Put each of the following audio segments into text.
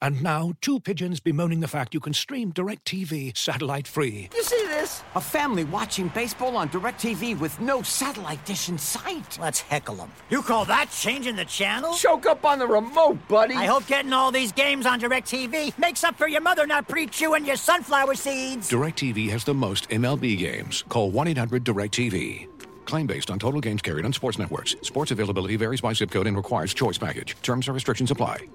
And now, two pigeons bemoaning the fact you can stream DirecTV satellite-free. You see this? A family watching baseball on DirecTV with no satellite dish in sight. Let's heckle them. You call that changing the channel? Choke up on the remote, buddy. I hope getting all these games on DirecTV makes up for your mother not pre-chewing your sunflower seeds. DirecTV has the most MLB games. Call 1-800-DirecTV. Claim based on total games carried on sports networks. Sports availability varies by zip code and requires choice package. Terms and restrictions apply.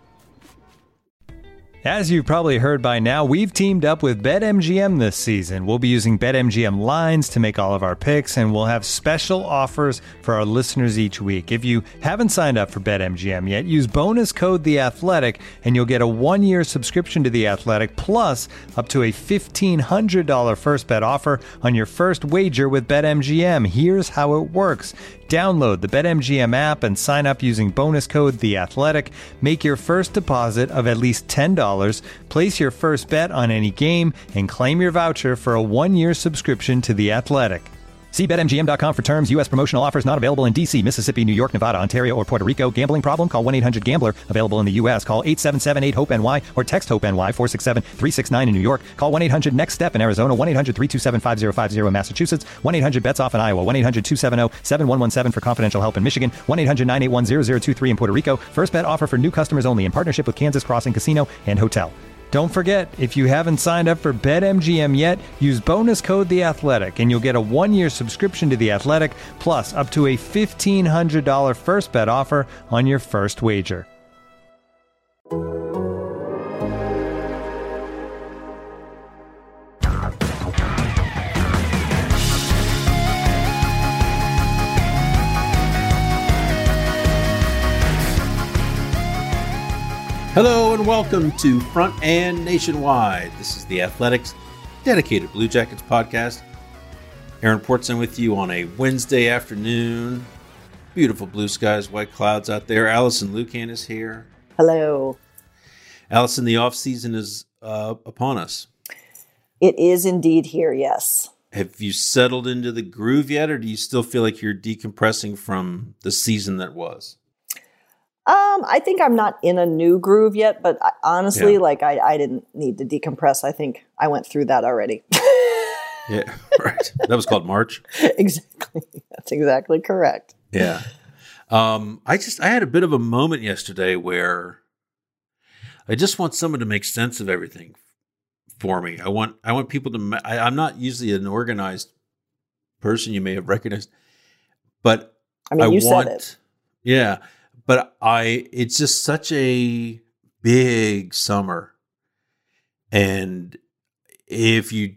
As you've probably heard by now, we've teamed up with BetMGM this season. We'll be using BetMGM lines to make all of our picks, and we'll have special offers for our listeners each week. If you haven't signed up for BetMGM yet, use bonus code The Athletic, and you'll get a 1-year subscription to The Athletic, plus up to a $1,500 first bet offer on your first wager with BetMGM. Here's how it works. Download the BetMGM app and sign up using bonus code The Athletic. Make your first deposit of at least $10. Place your first bet on any game and claim your voucher for a 1-year subscription to The Athletic. See BetMGM.com for terms. U.S. promotional offers not available in D.C., Mississippi, New York, Nevada, Ontario, or Puerto Rico. Gambling problem? Call 1-800-GAMBLER. Available in the U.S. Call 877-8-HOPE-NY or text HOPE-NY 467-369 in New York. Call 1-800-NEXT-STEP in Arizona. 1-800-327-5050 in Massachusetts. 1-800-BETS-OFF in Iowa. 1-800-270-7117 for confidential help in Michigan. 1-800-981-0023 in Puerto Rico. First bet offer for new customers only in partnership with Kansas Crossing Casino and Hotel. Don't forget, if you haven't signed up for BetMGM yet, use bonus code The Athletic, and you'll get a 1-year subscription to The Athletic, plus up to a $1,500 first bet offer on your first wager. Hello and welcome to Front and Nationwide. This is the Athletics dedicated Blue Jackets podcast. Aaron Portson with you on a Wednesday afternoon. Beautiful blue skies, white clouds out there. Allison Lucan is here. Hello. Allison, the off season is upon us. It is indeed here, yes. Have you settled into the groove yet, or do you still feel like you're decompressing from the season that was? I think I'm not in a new groove yet, but honestly, I didn't need to decompress. I think I went through that already. Yeah, right. That was called March. Exactly. That's exactly correct. Yeah. I had a bit of a moment yesterday where I just want someone to make sense of everything for me. I want people to, I'm not usually an organized person you may have recognized, but you said it. Yeah. But it's just such a big summer. And if you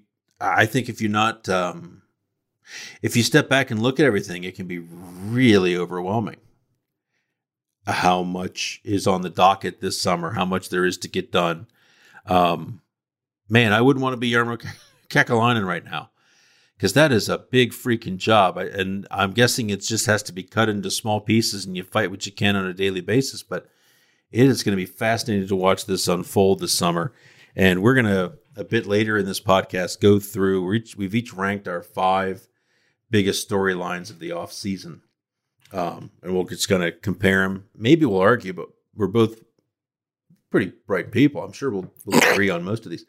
step back and look at everything, it can be really overwhelming. How much is on the docket this summer, how much there is to get done. Man, I wouldn't want to be Jarmo Kekalainen right now, because that is a big freaking job. And I'm guessing it just has to be cut into small pieces and you fight what you can on a daily basis. But it is going to be fascinating to watch this unfold this summer. And we're going to, a bit later in this podcast, go through, we've each ranked our 5 biggest storylines of the off season. And we're just going to compare them. Maybe we'll argue, but we're both pretty bright people. I'm sure we'll agree on most of these.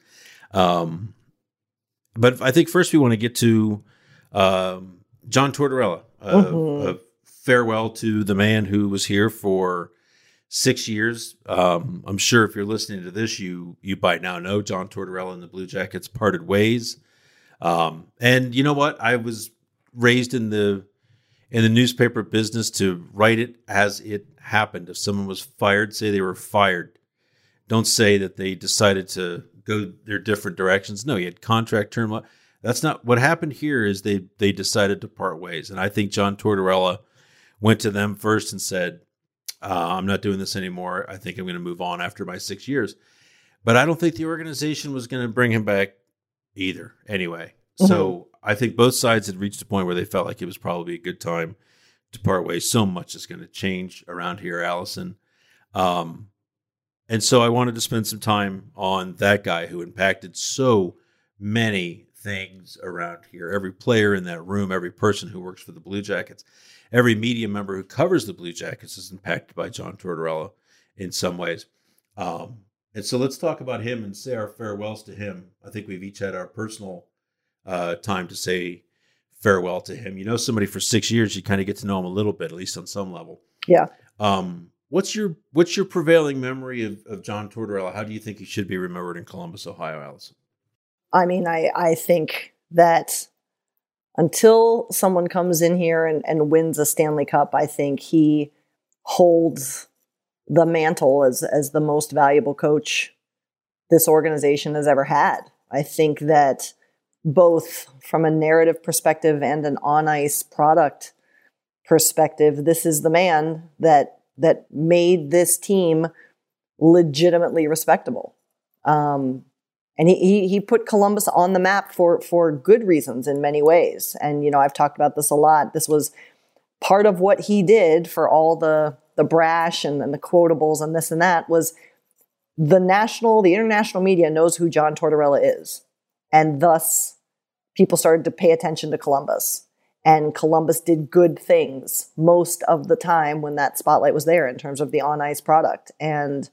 But I think first we want to get to John Tortorella, a farewell to the man who was here for 6 years. I'm sure if you're listening to this, you by now know John Tortorella and the Blue Jackets parted ways. And you know what? I was raised in the newspaper business to write it as it happened. If someone was fired, say they were fired. Don't say that they decided to go their different directions. No, you had contract term. That's not what happened here. Is they decided to part ways. And I think John Tortorella went to them first and said, I'm not doing this anymore. I think I'm going to move on after my 6 years. But I don't think the organization was going to bring him back either anyway. Mm-hmm. So I think both sides had reached a point where they felt like it was probably a good time to part ways. So much is going to change around here, Allison. And so I wanted to spend some time on that guy who impacted so many things around here. Every player in that room, every person who works for the Blue Jackets, every media member who covers the Blue Jackets is impacted by John Tortorella in some ways. And And so let's talk about him and say our farewells to him. I think we've each had our personal time to say farewell to him. You know somebody for 6 years, you kind of get to know him a little bit, at least on some level. Yeah. What's your prevailing memory of John Tortorella? How do you think he should be remembered in Columbus, Ohio, Allison? I mean, I think that until someone comes in here and wins a Stanley Cup, I think he holds the mantle as the most valuable coach this organization has ever had. I think that both from a narrative perspective and an on-ice product perspective, this is the man that made this team legitimately respectable. And he put Columbus on the map for good reasons in many ways. And, you know, I've talked about this a lot. This was part of what he did for all the brash and the quotables and this and that was the international media knows who John Tortorella is. And thus people started to pay attention to Columbus. And Columbus did good things most of the time when that spotlight was there in terms of the on-ice product. And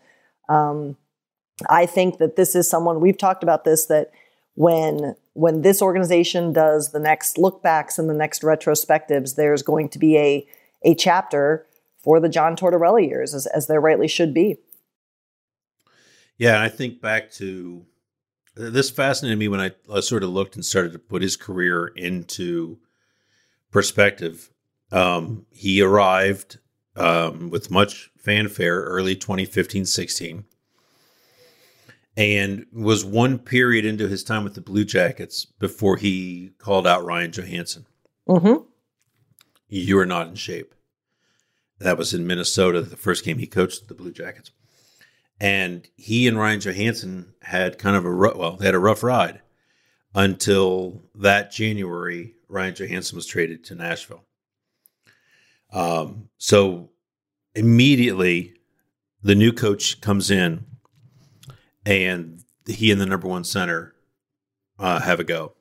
I think that this is someone, we've talked about this, that when this organization does the next look backs and the next retrospectives, there's going to be a chapter for the John Tortorella years, as there rightly should be. Yeah, and I think back to, this fascinated me when I sort of looked and started to put his career into perspective. He arrived with much fanfare early 2015-16 and was one period into his time with the Blue Jackets before he called out Ryan Johansson. Mm-hmm. You are not in shape. That was in Minnesota, the first game he coached the Blue Jackets. And he and Ryan Johansson had kind of they had a rough ride until that January, Ryan Johansson was traded to Nashville. So immediately the new coach comes in and he and the number one center have a go.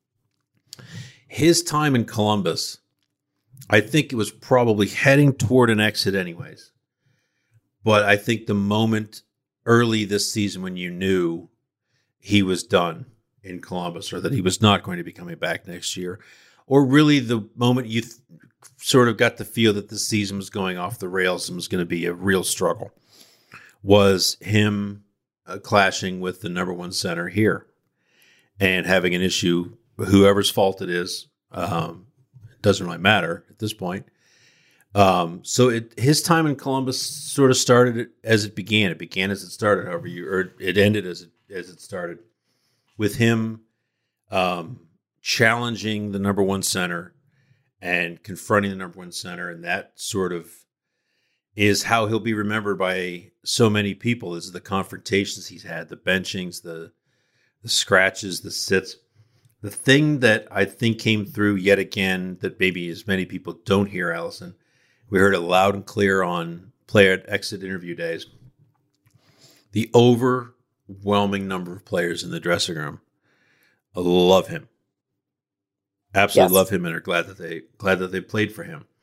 His time in Columbus, I think it was probably heading toward an exit anyways. But I think the moment early this season when you knew he was done in Columbus or that he was not going to be coming back next year, or really the moment you sort of got the feel that the season was going off the rails and was going to be a real struggle, was him clashing with the number one center here and having an issue, whoever's fault it is. It doesn't really matter at this point. So his time in Columbus sort of started as it began. It began as it started, or it ended as it started, with him challenging the number one center and confronting the number one center, and that sort of is how he'll be remembered by so many people. Is the confrontations he's had, the benchings, the scratches, the sits. The thing that I think came through yet again that maybe as many people don't hear, Allison, we heard it loud and clear on player exit interview days. The overwhelming number of players in the dressing room love him. Absolutely love him and are glad that they played for him.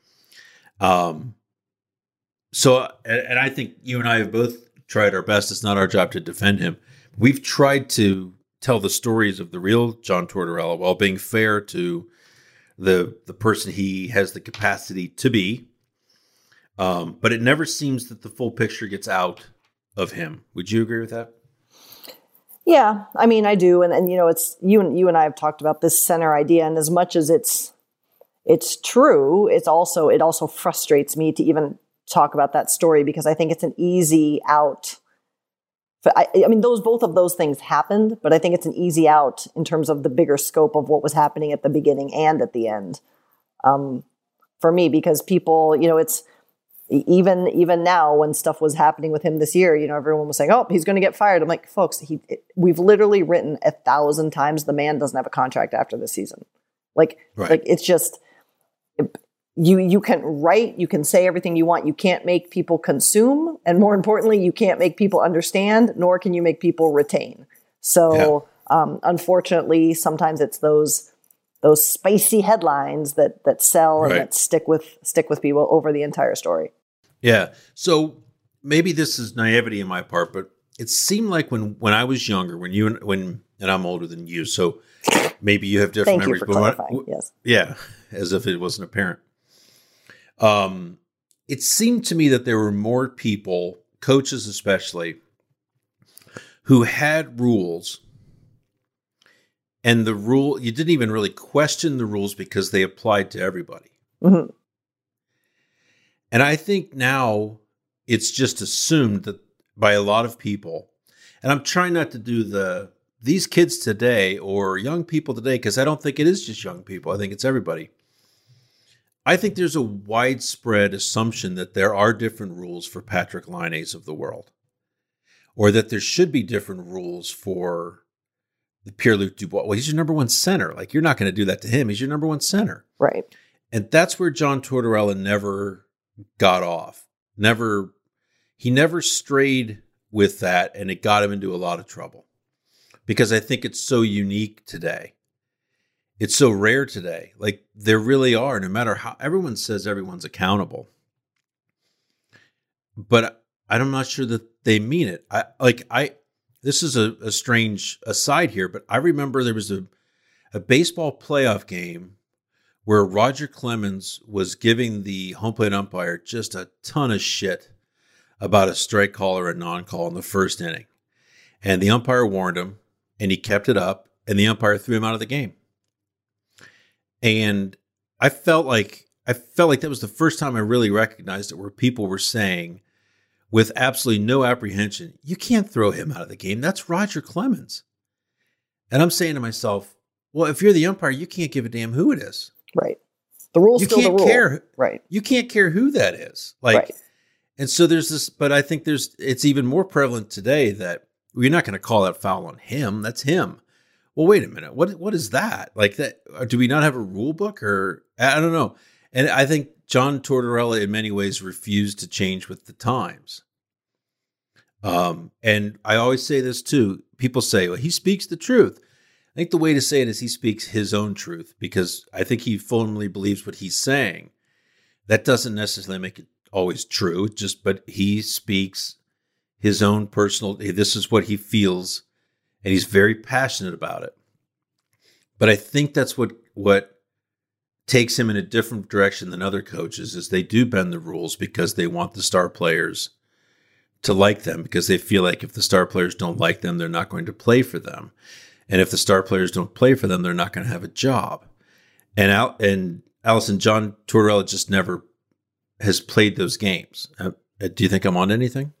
So, and I think you and I have both tried our best. It's not our job to defend him. We've tried to tell the stories of the real John Tortorella while being fair to the person he has the capacity to be. But it never seems that the full picture gets out of him. Would you agree with that? Yeah, I mean, I do. And you know, it's you and I have talked about this center idea. And as much as it's true, it also frustrates me to even talk about that story because I think it's an easy out. I mean, both of those things happened, but I think it's an easy out in terms of the bigger scope of what was happening at the beginning and at the end. For me, because people, you know, it's even now when stuff was happening with him this year, you know, everyone was saying, "Oh, he's going to get fired." I'm like, folks, we've literally written 1,000 times the man doesn't have a contract after this season. Like it's just. You can write, you can say everything you want. You can't make people consume. And more importantly, you can't make people understand, nor can you make people retain. So unfortunately, sometimes it's those spicy headlines that sell and that stick with people over the entire story. Yeah. So maybe this is naivety on my part, but it seemed like when I was younger, and I'm older than you, so maybe you have different Thank you memories. for but clarifying. Yes. Yeah, as if it wasn't apparent. It seemed to me that there were more people, coaches especially, who had rules, and the rule, you didn't even really question the rules because they applied to everybody. Mm-hmm. And I think now it's just assumed that by a lot of people, and I'm trying not to do these kids today or young people today, because I don't think it is just young people. I think it's everybody. I think there's a widespread assumption that there are different rules for Patrick Laine's of the world, or that there should be different rules for the Pierre-Luc Dubois. Well, he's your number one center. Like, you're not going to do that to him. He's your number one center. Right. And that's where John Tortorella never got off. He never strayed with that, and it got him into a lot of trouble. Because I think it's so unique today. It's so rare today. Like, there really are, no matter how everyone says everyone's accountable. But I'm not sure that they mean it. This is a strange aside here, but I remember there was a baseball playoff game where Roger Clemens was giving the home plate umpire just a ton of shit about a strike call or a non-call in the first inning. And the umpire warned him, and he kept it up, and the umpire threw him out of the game. And I felt like that was the first time I really recognized it, where people were saying, with absolutely no apprehension, you can't throw him out of the game. That's Roger Clemens. And I'm saying to myself, well, if you're the umpire, you can't give a damn who it is. Right. The rule's still the rule. Care. Right. You can't care who that is. Right. And so there's this, but I think it's even more prevalent today that we're not going to call that foul on him. That's him. Well, wait a minute. What is that? Like that? Do we not have a rule book, or I don't know? And I think John Tortorella in many ways refused to change with the times. And I always say this too. People say, well, he speaks the truth. I think the way to say it is he speaks his own truth, because I think he firmly believes what he's saying. That doesn't necessarily make it always true, but he speaks his own personal, this is what he feels, and he's very passionate about it. But I think that's what takes him in a different direction than other coaches, is they do bend the rules because they want the star players to like them, because they feel like if the star players don't like them, they're not going to play for them. And if the star players don't play for them, they're not going to have a job. And Allison, John Tortorella just never has played those games. Do you think I'm on anything?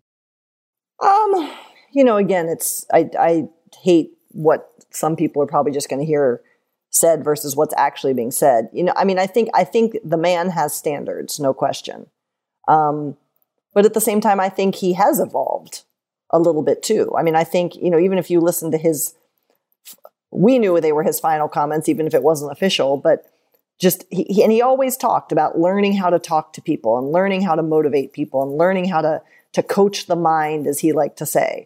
Again, I hate what some people are probably just going to hear said versus what's actually being said. I think the man has standards, no question. But at the same time, I think he has evolved a little bit too. I think, even if you listen to we knew they were his final comments, even if it wasn't official, but just, he always talked about learning how to talk to people and learning how to motivate people and learning how to coach the mind, as he liked to say.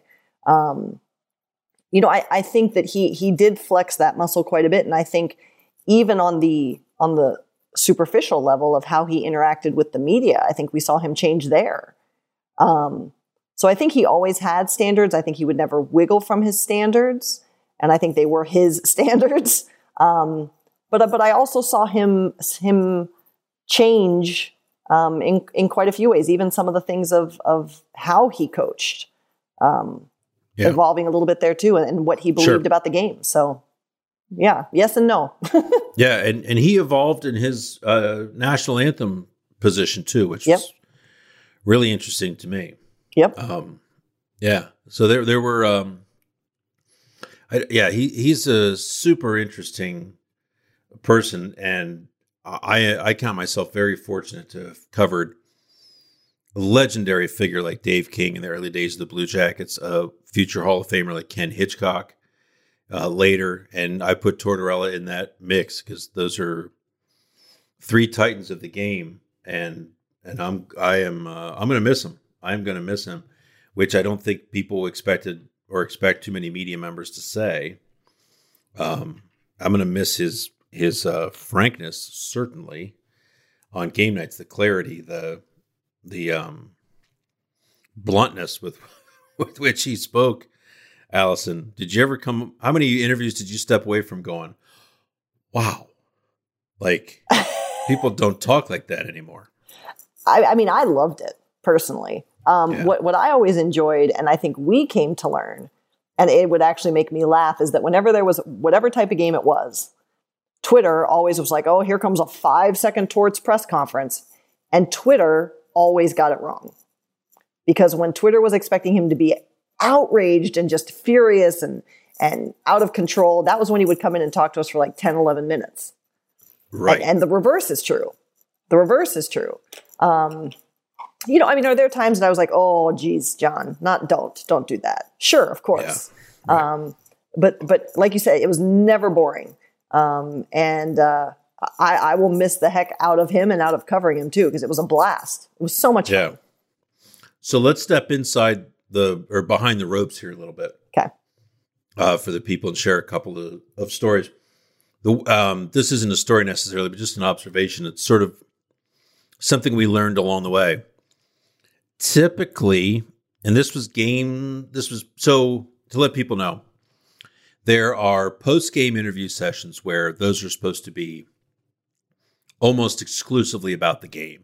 I think that he did flex that muscle quite a bit. And I think even on the superficial level of how he interacted with the media, I think we saw him change there. So I think he always had standards. I think he would never wiggle from his standards. And I think they were his standards. But I also saw him change in quite a few ways, even some of the things of how he coached, evolving a little bit there too, and what he believed about the game. So yeah, yes and no. Yeah, and he evolved in his national anthem position too, which was really interesting to me. Yep. Yeah. So there were he's a super interesting person, and I count myself very fortunate to have covered a legendary figure like Dave King in the early days of the Blue Jackets, a future Hall of Famer like Ken Hitchcock later, and I put Tortorella in that mix because those are three titans of the game, and I'm going to miss him. I'm going to miss him, which I don't think people expected or expect too many media members to say. I'm going to miss his frankness, certainly, on game nights, the clarity, the bluntness with with which he spoke, Allison, did you ever how many interviews did you step away from going, wow, like people don't talk like that anymore? I mean, I loved it personally. What I always enjoyed, and I think we came to learn, and it would actually make me laugh, is that whenever there was whatever type of game it was, Twitter always was like, oh, here comes a 5-second Torts press conference. And Twitter always got it wrong. Because when Twitter was expecting him to be outraged and just furious and out of control, that was when he would come in and talk to us for like 10, 11 minutes. Right. And the reverse is true. The reverse is true. You know, I mean, are there times that I was like, oh, geez, John, don't do that. Sure, of course. Yeah. Right. But like you said, it was never boring. I will miss the heck out of him and out of covering him too, because it was a blast. It was so much fun. So let's step inside behind the ropes here a little bit. Okay. For the people and share a couple of stories. This isn't a story necessarily, but just an observation. It's sort of something we learned along the way. Typically, and so to let people know, there are post-game interview sessions where those are supposed to be almost exclusively about the game.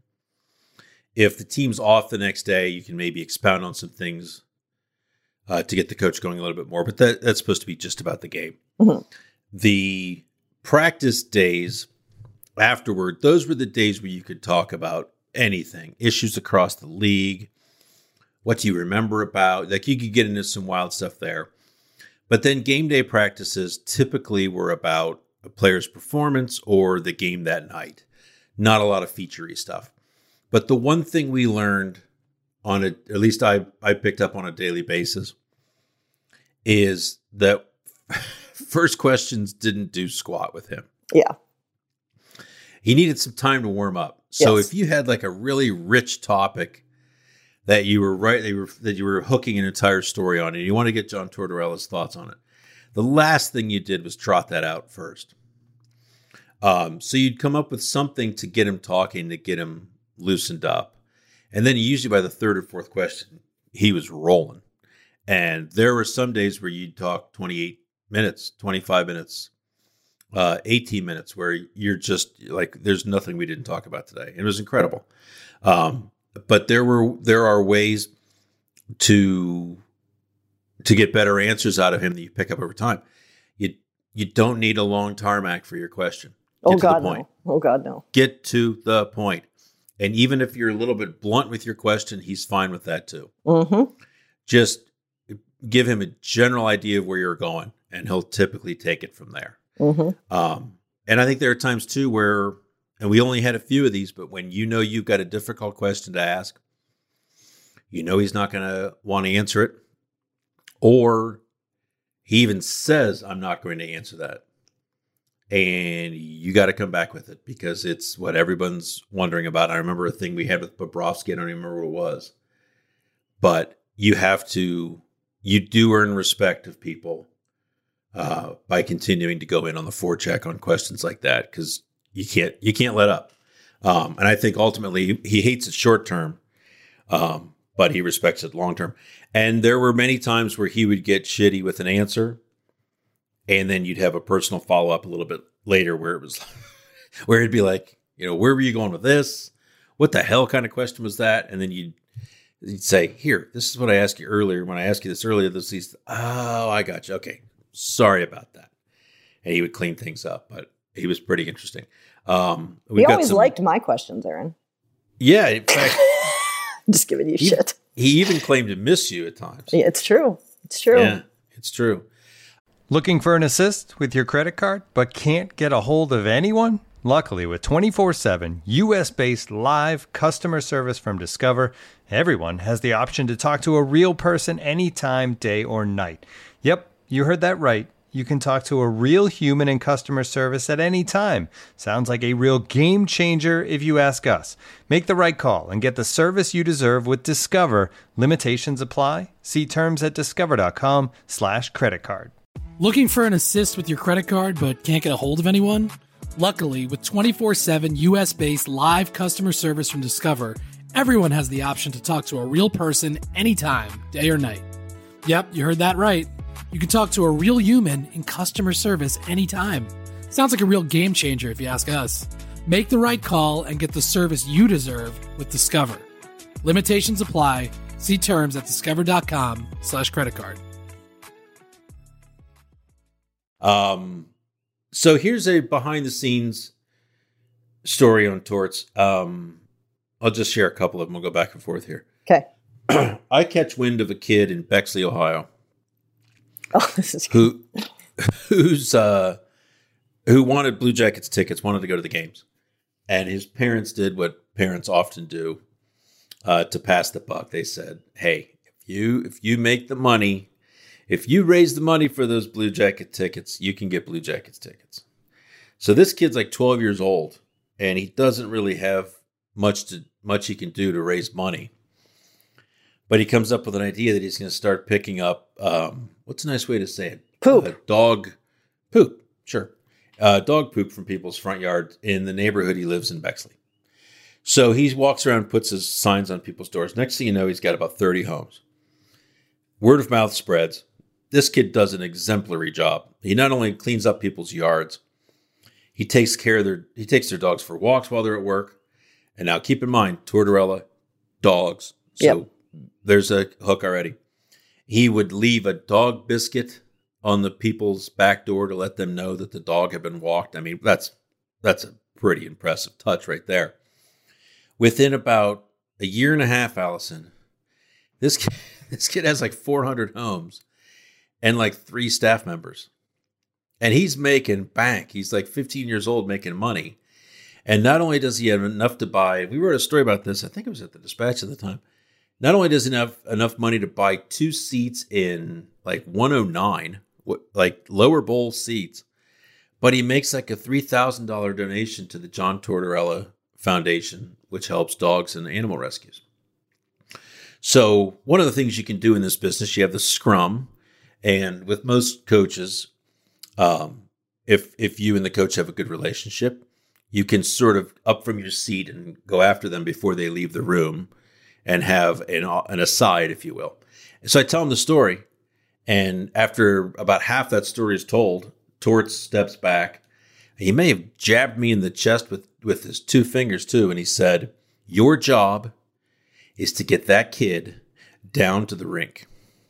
If the team's off the next day, you can maybe expound on some things to get the coach going a little bit more, but that's supposed to be just about the game. Mm-hmm. The practice days afterward, those were the days where you could talk about anything, issues across the league, what do you remember about, like you could get into some wild stuff there. But then game day practices typically were about a player's performance or the game that night. Not a lot of feature-y stuff. But the one thing we learned at least I picked up on a daily basis, is that first questions didn't do squat with him. Yeah. He needed some time to warm up. So Yes. if you had like a really rich topic that you were hooking an entire story on, and you want to get John Tortorella's thoughts on it, the last thing you did was trot that out first. So you'd come up with something to get him talking, to get him loosened up. And then usually by the third or fourth question, he was rolling. And there were some days where you'd talk 28 minutes, 25 minutes, 18 minutes, where you're just like, there's nothing we didn't talk about today. It was incredible. But there are ways to get better answers out of him that you pick up over time. You don't need a long tarmac for your question. Oh God, no. Oh God, no. Get to the point. And even if you're a little bit blunt with your question, he's fine with that too. Mm-hmm. Just give him a general idea of where you're going, and he'll typically take it from there. Mm-hmm. And I think there are times too where, and we only had a few of these, but when you know you've got a difficult question to ask, you know he's not going to want to answer it, or he even says, I'm not going to answer that. And you got to come back with it because it's what everyone's wondering about. I remember a thing we had with Bobrovsky. I don't even remember what it was. But you do earn respect of people by continuing to go in on the forecheck on questions like that, because you can't let up. And I think ultimately he hates it short term, but he respects it long term. And there were many times where he would get shitty with an answer, and then you'd have a personal follow up a little bit later where it was where it'd be like, where were you going with this? What the hell kind of question was that? And then you'd say, here, this is what I asked you earlier. When I asked you this earlier, oh, I got you. Okay. Sorry about that. And he would clean things up, but he was pretty interesting. He always liked my questions, Aaron. Yeah. In fact, just giving you shit. He even claimed to miss you at times. Yeah, it's true. It's true. Yeah, it's true. Looking for an assist with your credit card, but can't get a hold of anyone? Luckily, with 24/7 U.S.-based live customer service from Discover, everyone has the option to talk to a real person anytime, day or night. Yep, you heard that right. You can talk to a real human in customer service at any time. Sounds like a real game changer if you ask us. Make the right call and get the service you deserve with Discover. Limitations apply. See terms at discover.com/creditcard. Looking for an assist with your credit card but can't get a hold of anyone? Luckily, with 24/7 US-based live customer service from Discover, everyone has the option to talk to a real person anytime, day or night. Yep, you heard that right. You can talk to a real human in customer service anytime. Sounds like a real game changer if you ask us. Make the right call and get the service you deserve with Discover. Limitations apply. See terms at discover.com/creditcard. So here's a behind the scenes story on Torts. I'll just share a couple of them. We'll go back and forth here. Okay. I catch wind of a kid in Bexley, Ohio. Oh, this is good. Who wanted Blue Jackets tickets, wanted to go to the games. And his parents did what parents often do to pass the buck. They said, hey, if you make the money, if you raise the money for those Blue Jacket tickets, you can get Blue Jackets tickets. So this kid's like 12 years old, and he doesn't really have much he can do to raise money. But he comes up with an idea that he's going to start picking up, what's a nice way to say it? Poop. Dog poop, sure. Dog poop from people's front yard in the neighborhood he lives in, Bexley. So he walks around and puts his signs on people's doors. Next thing you know, he's got about 30 homes. Word of mouth spreads. This kid does an exemplary job. He not only cleans up people's yards, he takes their dogs for walks while they're at work. And now keep in mind, Tortorella, dogs. So There's a hook already. He would leave a dog biscuit on the people's back door to let them know that the dog had been walked. I mean, that's a pretty impressive touch right there. Within about a year and a half, Allison, this kid has like 400 homes and like 3 staff members. And he's making bank. He's like 15 years old making money. And not only does he have enough to buy, we wrote a story about this, I think it was at the Dispatch at the time. Not only does he have enough money to buy 2 seats in like 109, like lower bowl seats, but he makes like a $3,000 donation to the John Tortorella Foundation, which helps dogs and animal rescues. So one of the things you can do in this business, you have the scrum, and with most coaches, if you and the coach have a good relationship, you can sort of up from your seat and go after them before they leave the room and have an aside, if you will. And so I tell him the story, and after about half that story is told, Torts steps back. He may have jabbed me in the chest with his 2 fingers too, and he said, "Your job is to get that kid down to the rink."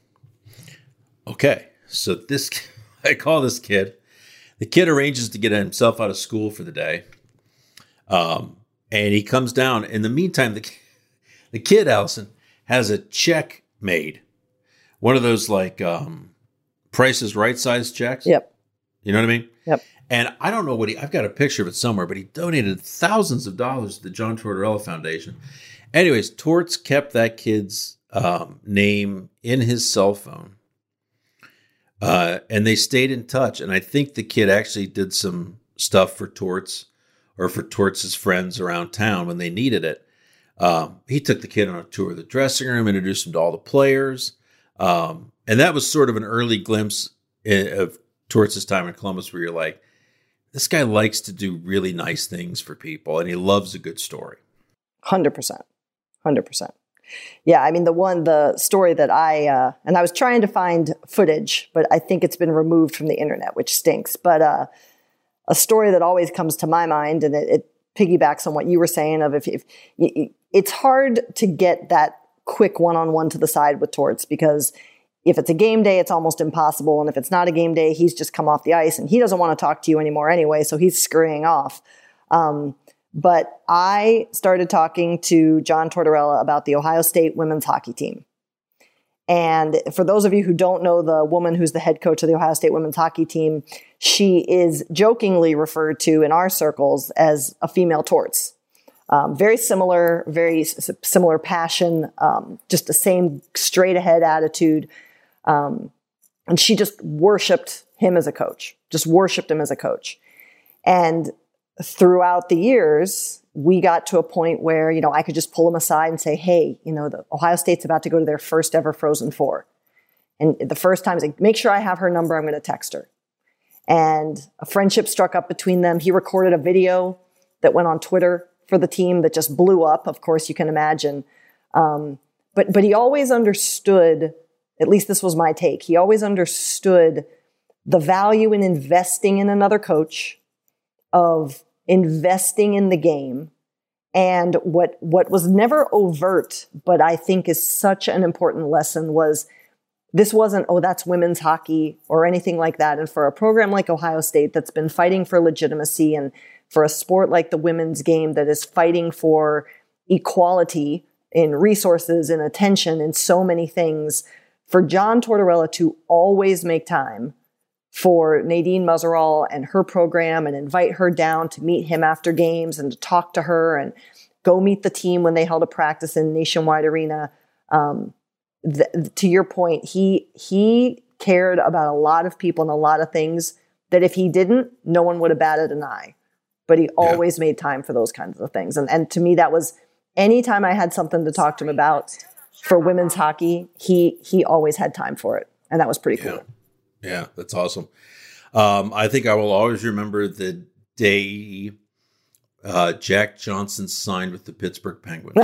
Okay, so I call this kid. The kid arranges to get himself out of school for the day. And he comes down. In the meantime, the kid, Allison, has a check made. One of those like Price is Right size checks. Yep. You know what I mean? Yep. And I don't know I've got a picture of it somewhere, but he donated thousands of dollars to the John Tortorella Foundation. Anyways, Torts kept that kid's name in his cell phone. And they stayed in touch. And I think the kid actually did some stuff for Torts or for Torts' friends around town when they needed it. He took the kid on a tour of the dressing room, introduced him to all the players. And that was sort of an early glimpse of Torts' time in Columbus where you're like, this guy likes to do really nice things for people, and he loves a good story. 100%. 100%. Yeah, I mean, the story that I was trying to find footage, but I think it's been removed from the internet, which stinks. But a story that always comes to my mind, and it piggybacks on what you were saying of if it's hard to get that quick one-on-one to the side with Torts, because if it's a game day, it's almost impossible. And if it's not a game day, he's just come off the ice and he doesn't want to talk to you anymore anyway. So he's scurrying off. But I started talking to John Tortorella about the Ohio State women's hockey team. And for those of you who don't know the woman who's the head coach of the Ohio State women's hockey team, she is jokingly referred to in our circles as a female Torts. Very similar passion, just the same straight ahead attitude. And she just worshipped him as a coach, And throughout the years, we got to a point where, I could just pull him aside and say, hey, the Ohio State's about to go to their first ever Frozen Four. And the first time, like, make sure I have her number. I'm going to text her. And a friendship struck up between them. He recorded a video that went on Twitter for the team that just blew up. Of course, you can imagine. But he always understood, at least this was my take, he always understood the value in investing in another coach, of investing in the game. And what was never overt, but I think is such an important lesson, was this wasn't, oh, that's women's hockey or anything like that. And for a program like Ohio State that's been fighting for legitimacy, and for a sport like the women's game that is fighting for equality in resources and attention and so many things, for John Tortorella to always make time for Nadine Muzzerall and her program and invite her down to meet him after games and to talk to her and go meet the team when they held a practice in Nationwide Arena. To your point, he cared about a lot of people and a lot of things that if he didn't, no one would have batted an eye. But he always made time for those kinds of things. And to me, that was, anytime I had something to talk to him about for women's hockey, he always had time for it. And that was pretty cool. Yeah, that's awesome. I think I will always remember the day Jack Johnson signed with the Pittsburgh Penguins.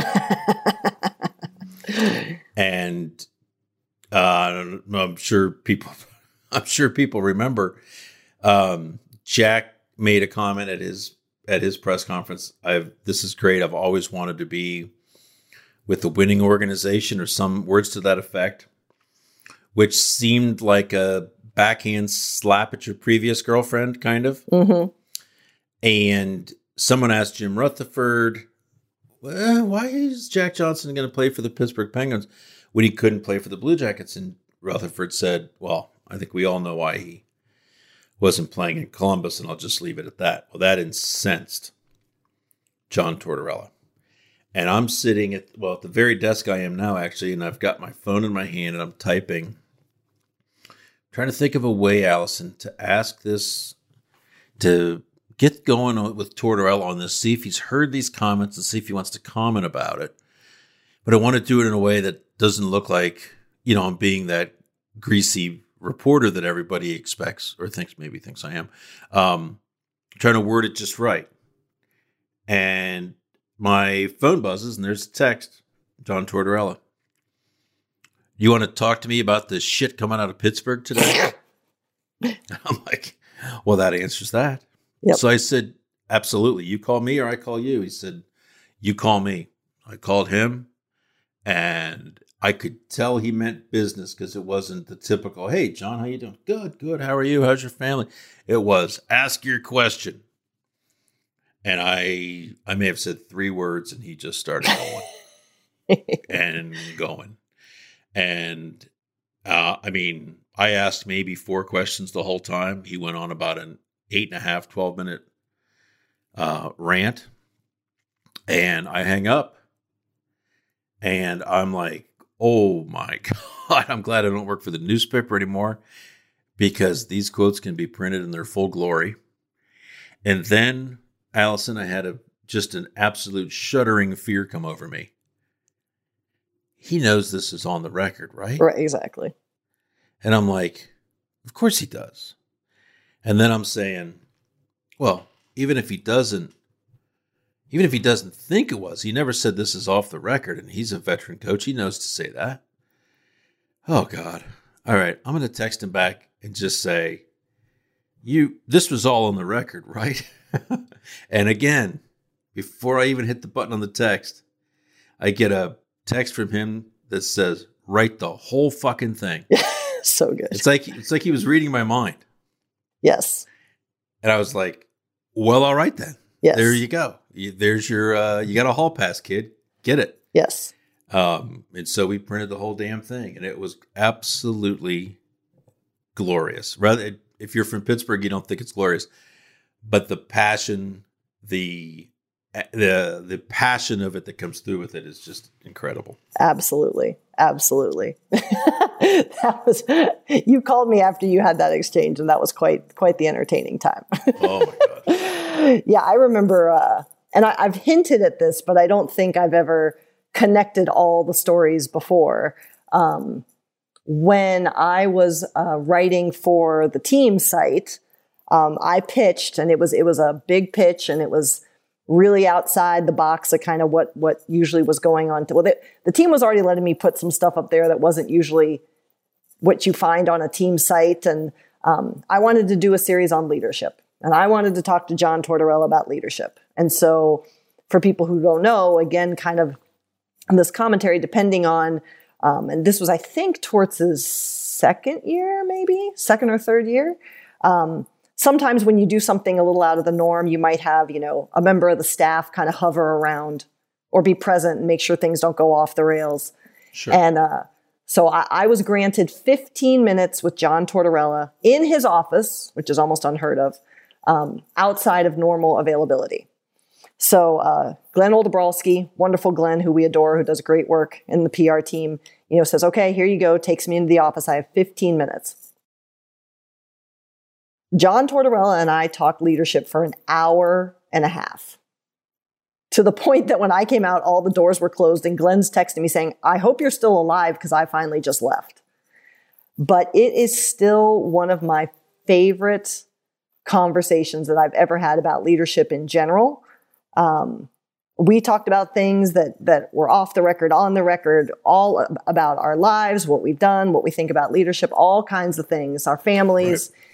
And I'm sure people remember. Jack made a comment at his press conference. This is great. I've always wanted to be with the winning organization, or some words to that effect, which seemed like a backhand slap at your previous girlfriend, kind of. Mm-hmm. And someone asked Jim Rutherford, well, why is Jack Johnson going to play for the Pittsburgh Penguins when he couldn't play for the Blue Jackets? And Rutherford said, well, I think we all know why he wasn't playing in Columbus, and I'll just leave it at that. Well, that incensed John Tortorella. And I'm sitting at the very desk I am now, actually, and I've got my phone in my hand and I'm typing. Trying to think of a way, Allison, to ask this, to get going with Tortorella on this, see if he's heard these comments and see if he wants to comment about it. But I want to do it in a way that doesn't look like, I'm being that greasy reporter that everybody expects or thinks I am. Trying to word it just right. And my phone buzzes and there's a text, John Tortorella. You want to talk to me about the shit coming out of Pittsburgh today? I'm like, well, that answers that. Yep. So I said, absolutely. You call me or I call you? He said, you call me. I called him, and I could tell he meant business, because it wasn't the typical, hey, John, how you doing? Good. How are you? How's your family? It was, ask your question. And I may have said 3 words, and he just started going and going. And, I asked maybe 4 questions the whole time. He went on about an 8.5, 12-minute rant. And I hang up. And I'm like, oh, my God, I'm glad I don't work for the newspaper anymore, because these quotes can be printed in their full glory. And then, Allison, I had just an absolute shuddering fear come over me. He knows this is on the record, right? Right, exactly. And I'm like, of course he does. And then I'm saying, well, even if he doesn't think it was, he never said this is off the record, and he's a veteran coach. He knows to say that. Oh, God. All right, I'm going to text him back and just say, this was all on the record, right? And again, before I even hit the button on the text, I get a text from him that says, write the whole fucking thing. So good. It's like he was reading my mind. Yes. And I was like, well, all right then. Yes. There you go. There's your, you got a hall pass, kid. Get it. Yes. And so we printed the whole damn thing, and it was absolutely glorious. Rather, if you're from Pittsburgh, you don't think it's glorious, but the passion, the passion of it that comes through with it is just incredible. Absolutely. You called me after you had that exchange, and that was quite the entertaining time. Oh my God. Yeah, I remember, and I've hinted at this, but I don't think I've ever connected all the stories before. When I was writing for the team site, I pitched, and it was a big pitch, and it was really outside the box of kind of what usually was going on. Well, the team was already letting me put some stuff up there that wasn't usually what you find on a team site. And I wanted to do a series on leadership. And I wanted to talk to John Tortorella about leadership. And so for people who don't know, again, kind of this commentary, depending on, and this was, I think, Torts' second or third year. Sometimes when you do something a little out of the norm, you might have, a member of the staff kind of hover around or be present and make sure things don't go off the rails. Sure. And so I was granted 15 minutes with John Tortorella in his office, which is almost unheard of, outside of normal availability. So Glenn Oldabrowski, wonderful Glenn, who we adore, who does great work in the PR team, says, okay, here you go, takes me into the office. I have 15 minutes. John Tortorella and I talked leadership for an hour and a half, to the point that when I came out, all the doors were closed and Glenn's texting me saying, I hope you're still alive because I finally just left. But it is still one of my favorite conversations that I've ever had about leadership in general. We talked about things that were off the record, on the record, all about our lives, what we've done, what we think about leadership, all kinds of things, our families. Right.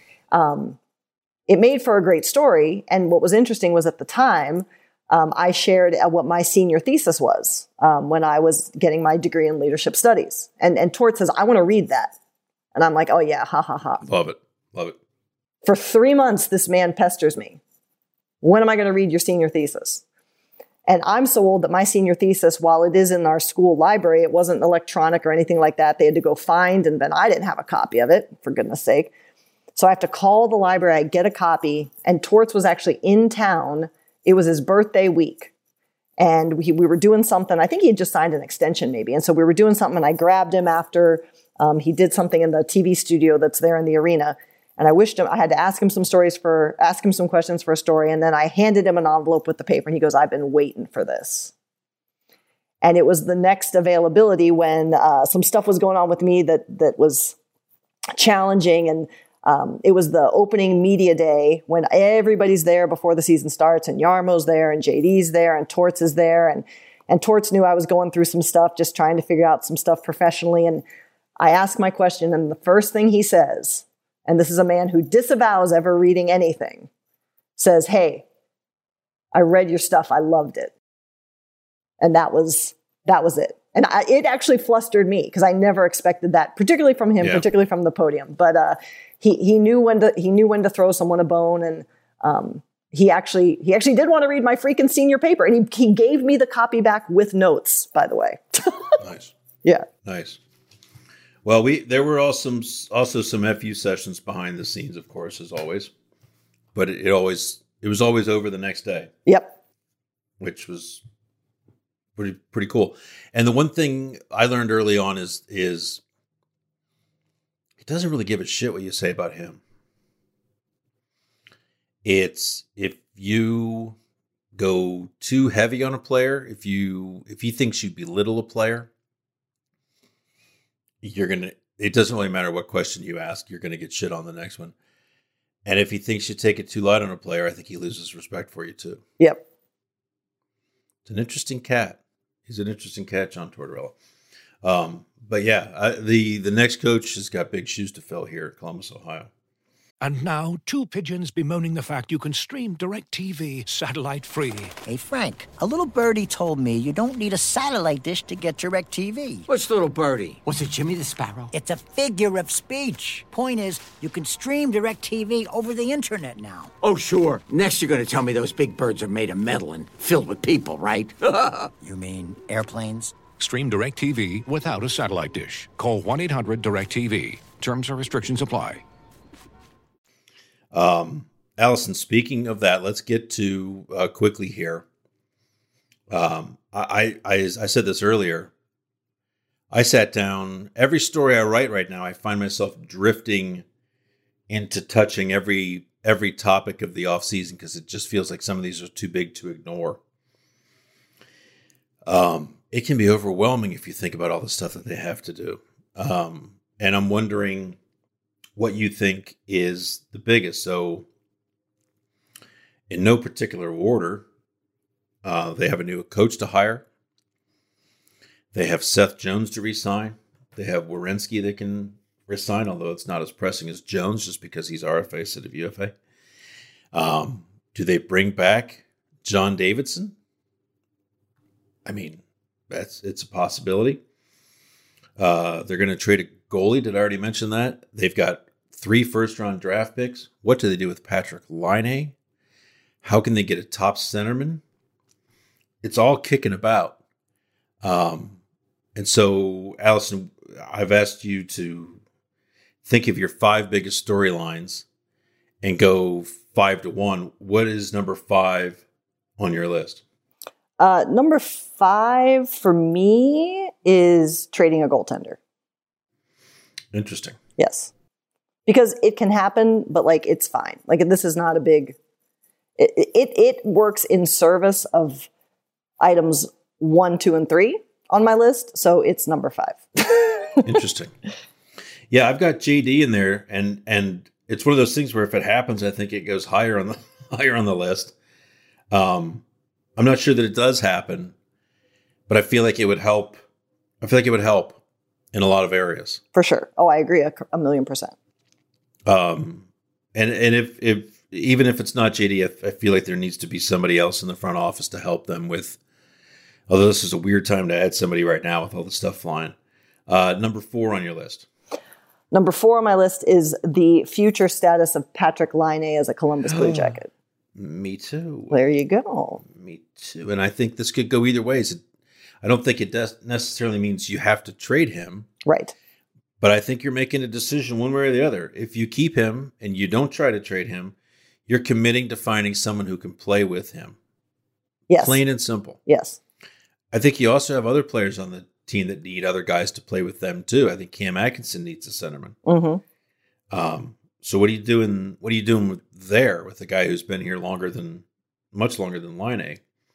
It made for a great story. And what was interesting was at the time, I shared what my senior thesis was when I was getting my degree in leadership studies. And Tort says, I want to read that. And I'm like, oh yeah, ha, ha, ha. Love it. Love it. For 3 months, this man pesters me. When am I going to read your senior thesis? And I'm so old that my senior thesis, while it is in our school library, it wasn't electronic or anything like that. They had to go find, and then I didn't have a copy of it, for goodness sake. So I have to call the library, I get a copy, and Torts was actually in town. It was his birthday week. And we were doing something. I think he had just signed an extension maybe. And so we were doing something, and I grabbed him after he did something in the TV studio that's there in the arena. And I wished him, I had to ask him some questions for a story. And then I handed him an envelope with the paper, and he goes, I've been waiting for this. And it was the next availability when some stuff was going on with me that was challenging. And it was the opening media day when everybody's there before the season starts, and Yarmo's there, and JD's there, and Torts is there. And Torts knew I was going through some stuff, just trying to figure out some stuff professionally. And I asked my question, and the first thing he says, and this is a man who disavows ever reading anything, says, hey, I read your stuff. I loved it. And that was it. And it actually flustered me because I never expected that, particularly from him, particularly from the podium. But he knew when to throw someone a bone, and he actually did want to read my freaking senior paper, and he gave me the copy back with notes, by the way. Nice. Yeah. Nice. Well, there were also some FU sessions behind the scenes, of course, as always, but it was always over the next day. Yep. Which was pretty cool. And the one thing I learned early on is he doesn't really give a shit what you say about him. It's if you go too heavy on a player, if he thinks you belittle a player, it doesn't really matter what question you ask, you're going to get shit on the next one. And if he thinks you take it too light on a player, I think he loses respect for you too. Yep. It's an interesting cat. He's an interesting cat, John Tortorella. But yeah, the next coach has got big shoes to fill here at Columbus, Ohio. And now, two pigeons bemoaning the fact you can stream DirecTV satellite-free. Hey, Frank, a little birdie told me you don't need a satellite dish to get DirecTV. What's little birdie? Was it Jimmy the Sparrow? It's a figure of speech. Point is, you can stream DirecTV over the internet now. Oh, sure. Next, you're going to tell me those big birds are made of metal and filled with people, right? You mean airplanes? Stream DirecTV without a satellite dish. Call 1-800-DirecTV. Terms or restrictions apply. Allison, speaking of that, let's get to quickly here. I said this earlier. I sat down. Every story I write right now, I find myself drifting into touching every topic of the off season because it just feels like some of these are too big to ignore. It can be overwhelming if you think about all the stuff that they have to do. And I'm wondering what you think is the biggest. So in no particular order, They have a new coach to hire. They have Seth Jones to re-sign. They have Werenski they can resign, although it's not as pressing as Jones just because he's RFA instead of UFA. Do they bring back John Davidson? I mean, it's a possibility. They're going to trade a goalie. Did I already mention that? They've got 3 first-round draft picks. What do they do with Patrik Laine? How can they get a top centerman? It's all kicking about. And so, Allison, I've asked you to think of your 5 biggest storylines and go 5 to 1. What is number 5 on your list? Number 5 for me is trading a goaltender. Interesting. Yes. Because it can happen, but like it's fine. Like this is not a big, it works in service of items 1, 2, and 3 on my list. So it's number 5. Interesting. Yeah, I've got JD in there, and it's one of those things where if it happens, I think it goes higher on the list. I'm not sure that it does happen, but I feel like it would help. I feel like it would help in a lot of areas. For sure. Oh, I agree 1,000,000%. And if even if it's not JD, I feel like there needs to be somebody else in the front office to help them with. Although this is a weird time to add somebody right now with all the stuff flying. Number 4 on your list. Number 4 on my list is the future status of Patrik Laine as a Columbus Blue Jacket. Me too. There you go. Me too. And I think this could go either ways. I don't think it necessarily means you have to trade him. Right. But I think you're making a decision one way or the other. If you keep him and you don't try to trade him, you're committing to finding someone who can play with him. Yes. Plain and simple. Yes. I think you also have other players on the team that need other guys to play with them too. I think Cam Atkinson needs a centerman. Mm-hmm. So what are you doing? What are you doing with a guy who's been here much longer than Laine?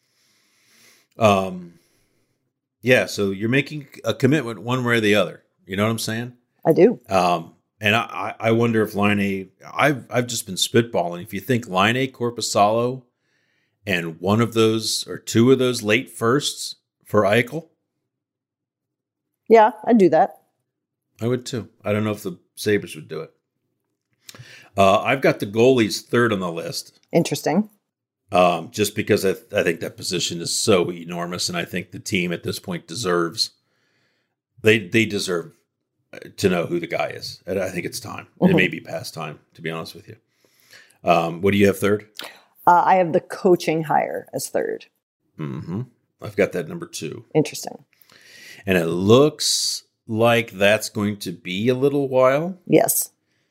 Yeah. So you're making a commitment one way or the other. You know what I'm saying? I do. And I wonder if Laine. I've just been spitballing. If you think Laine, Korpisalo, and one of those or 2 of those late firsts for Eichel. Yeah, I'd do that. I would too. I don't know if the Sabres would do it. I've got the goalies 3rd on the list. Interesting. Just because I think that position is so enormous, and I think the team at this point deserves. They deserve to know who the guy is, and I think it's time. Mm-hmm. It may be past time, to be honest with you. What do you have 3rd? I have the coaching hire as 3rd. Mm-hmm. I've got that number 2. Interesting. And it looks like that's going to be a little while. Yes.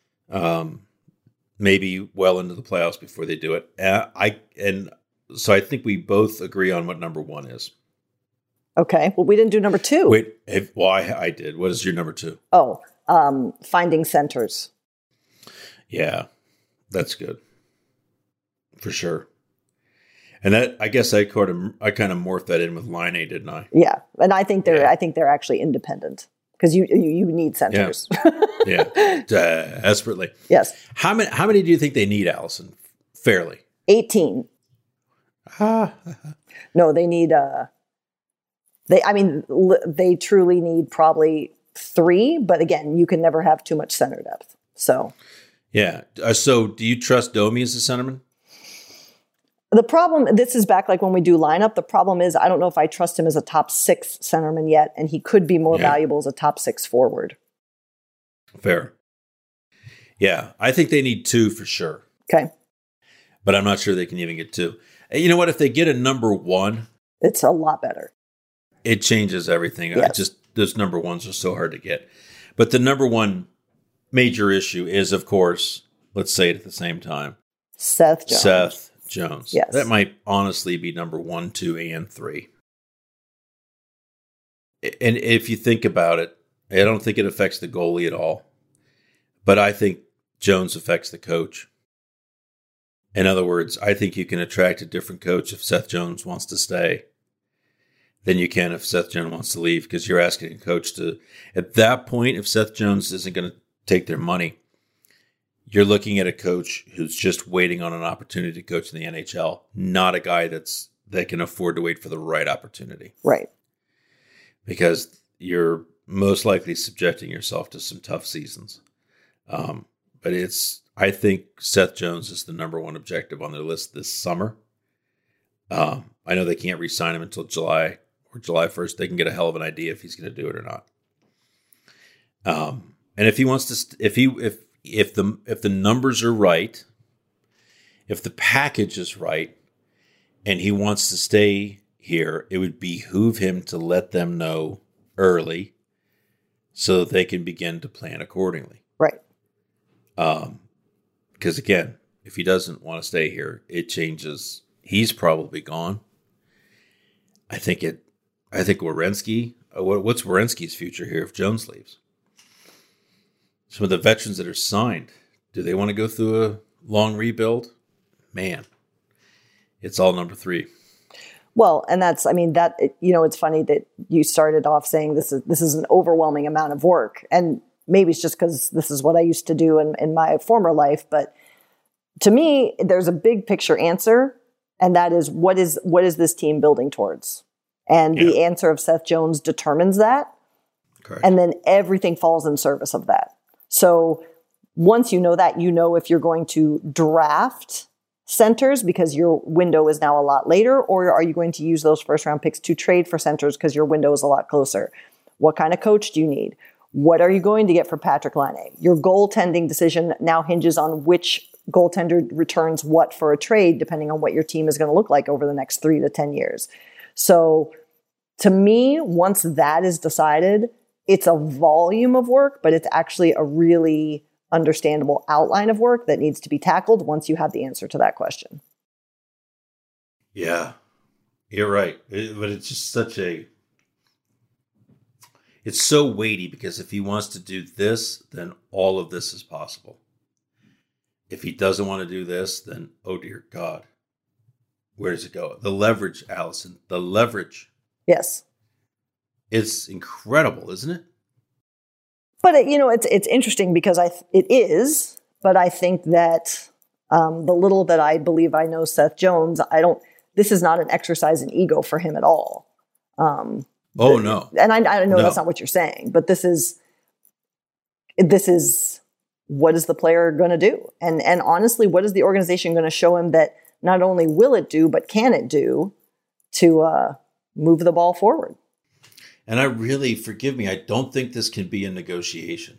Maybe well into the playoffs before they do it. So I think we both agree on what number 1 is. Okay. Well, we didn't do number 2. Wait. I did. What is your number 2? Oh, finding centers. Yeah, that's good. For sure. And that, I guess I kind of morphed that in with Laine, didn't I? Yeah. And I think they're actually independent because you need centers. Yeah. Desperately. Yes. How many do you think they need, Allison? Fairly. 18. No, they need they truly need probably 3, but again, you can never have too much center depth. So yeah. So do you trust Domi as a centerman? The problem, this is back like when we do lineup, the problem is I don't know if I trust him as a top 6 centerman yet, and he could be more valuable as a top 6 forward. Fair. Yeah, I think they need 2 for sure. Okay. But I'm not sure they can even get 2. And you know what? If they get a number 1, it's a lot better. It changes everything. Yes. Those number 1s are so hard to get. But the number 1 major issue is, of course, let's say it at the same time. Seth Jones. Yes. That might honestly be number 1, 2, and 3. And if you think about it, I don't think it affects the goalie at all. But I think Jones affects the coach. In other words, I think you can attract a different coach if Seth Jones wants to stay than you can if Seth Jones wants to leave, because you're asking a coach to, at that point, if Seth Jones isn't going to take their money, you're looking at a coach who's just waiting on an opportunity to coach in the NHL, not a guy that's that can afford to wait for the right opportunity. Right. Because you're most likely subjecting yourself to some tough seasons. But I think Seth Jones is the number one objective on their list this summer. I know they can't re-sign him until July or July 1st. They can get a hell of an idea if he's going to do it or not. And if he wants to, if the numbers are right, if the package is right, and he wants to stay here, it would behoove him to let them know early so that they can begin to plan accordingly. Right. Because again, if he doesn't want to stay here, it changes. He's probably gone. I think Werenski, what's Werenski's future here if Jones leaves? Some of the veterans that are signed, do they want to go through a long rebuild? Man, it's all number 3. Well, and it's funny that you started off saying this is an overwhelming amount of work. And maybe it's just because this is what I used to do in my former life. But to me, there's a big picture answer. And that is, what is this team building towards? And the answer of Seth Jones determines that. Correct. And then everything falls in service of that. So once you know that, you know if you're going to draft centers because your window is now a lot later, or are you going to use those first round picks to trade for centers because your window is a lot closer? What kind of coach do you need? What are you going to get for Patrik Laine? Your goaltending decision now hinges on which goaltender returns what for a trade, depending on what your team is going to look like over the next 3 to 10 years. So to me, once that is decided, it's a volume of work, but it's actually a really understandable outline of work that needs to be tackled once you have the answer to that question. Yeah, you're right. But it's just it's so weighty because if he wants to do this, then all of this is possible. If he doesn't want to do this, then, oh dear God, where does it go? The leverage, Allison, the leverage. Yes. It's incredible, isn't it? But it's interesting because it is. But I think that the little that I believe I know Seth Jones, this is not an exercise in ego for him at all. No. And I know that's not what you're saying, but this is what is the player going to do? And honestly, what is the organization going to show him that not only will it do, but can it do to move the ball forward? And I really, forgive me, I don't think this can be a negotiation.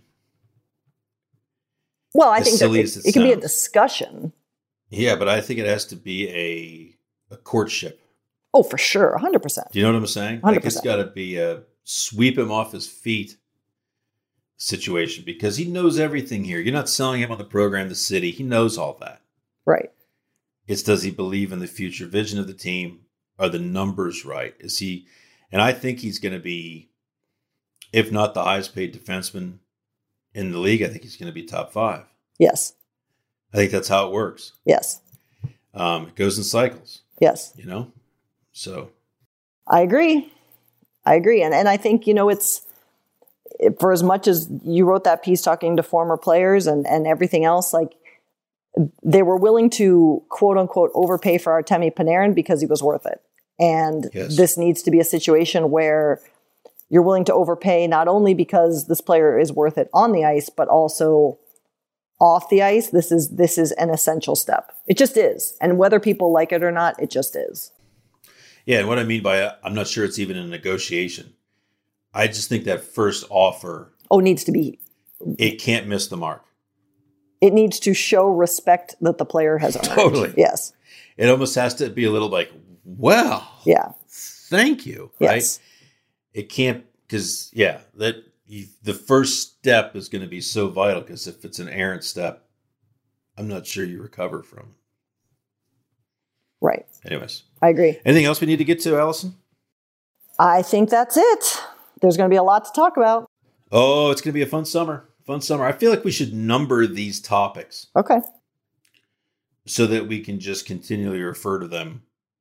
Well, I think it can be a discussion. Yeah, but I think it has to be a courtship. Oh, for sure. 100%. Do you know what I'm saying? 100%. Like it's got to be a sweep him off his feet situation because he knows everything here. You're not selling him on the program, the city. He knows all that. Right. It's does he believe in the future vision of the team? Are the numbers right? Is he... And I think he's going to be, if not the highest paid defenseman in the league, I think he's going to be top 5. Yes. I think that's how it works. Yes. It goes in cycles. Yes. So. I agree. And I think, it's, for as much as you wrote that piece talking to former players and everything else, like they were willing to quote unquote overpay for Artemi Panarin because he was worth it. And This needs to be a situation where you're willing to overpay not only because this player is worth it on the ice, but also off the ice. This is an essential step. It just is. And whether people like it or not, it just is. Yeah. And what I mean by I'm not sure it's even a negotiation. I just think that first offer. Needs to be. It can't miss the mark. It needs to show respect that the player has earned. Totally. Yes. It almost has to be a little like, well, thank you. Yes. Right? It can't, because, the first step is going to be so vital because if it's an errant step, I'm not sure you recover from. Right. Anyways. I agree. Anything else we need to get to, Allison? I think that's it. There's going to be a lot to talk about. Oh, it's going to be a fun summer. I feel like we should number these topics. Okay. So that we can just continually refer to them.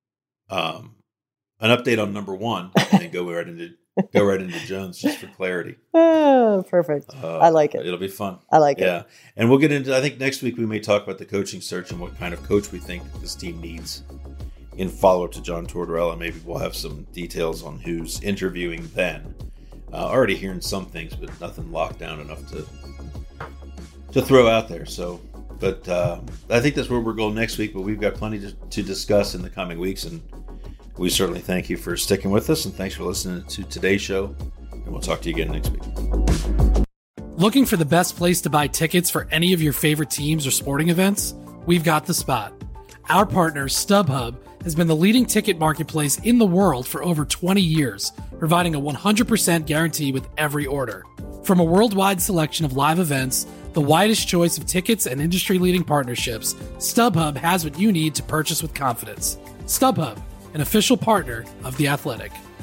An update on number 1 and then go right into Jones just for clarity. Oh, perfect. I like it. It'll be fun. I like it. Yeah. And we'll get into, I think next week we may talk about the coaching search and what kind of coach we think this team needs in follow-up to John Tortorella, maybe we'll have some details on who's interviewing then. Already hearing some things, but nothing locked down enough to throw out there. So, but I think that's where we're going next week. But we've got plenty to discuss in the coming weeks, and we certainly thank you for sticking with us, and thanks for listening to today's show. And we'll talk to you again next week. Looking for the best place to buy tickets for any of your favorite teams or sporting events? We've got the spot. Our partner, StubHub, has been the leading ticket marketplace in the world for over 20 years, providing a 100% guarantee with every order. From a worldwide selection of live events, the widest choice of tickets, and industry-leading partnerships, StubHub has what you need to purchase with confidence. StubHub, an official partner of The Athletic.